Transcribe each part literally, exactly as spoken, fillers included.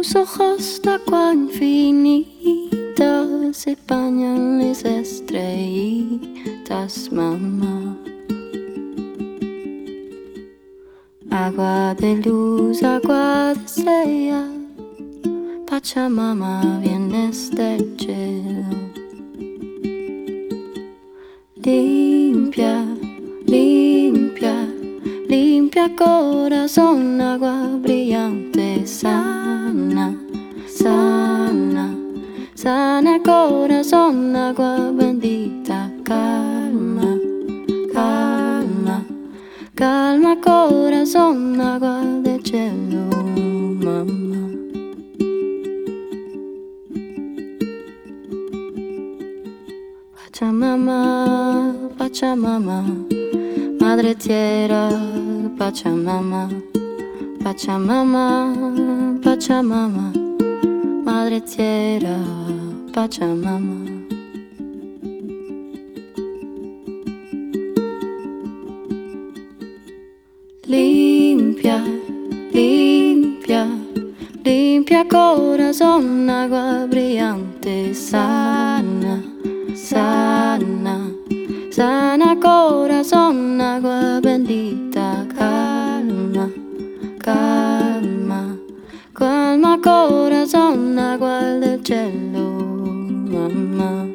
tus ojos de agua infinita se bañan las estrellitas, mamá. Agua de luz, agua de estrella, Pachamama, vienes del cielo. Limpia, limpia, limpia corazón, agua brillante, sana, sana, sana corazón, agua bendita, calma, calma, calma corazón, agua de cielo, mamá. Pachamama, Pachamama, Madre Tierra, Pachamama, Pachamama, Pachamama, Madre Tierra, Pachamama. Limpia, limpia, limpia corazón, agua brillante, sana, sana, sana corazón, agua bendita, calma, calma, calma corazón, agua del cielo, mamá.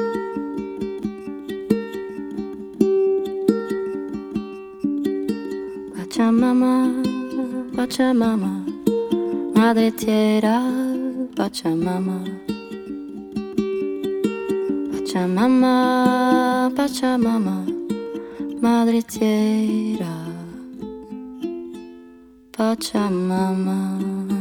Pachamama, Pachamama, Madre Tierra, Pachamama. Pachamama, Pachamama, Madre Tierra, Pachamama.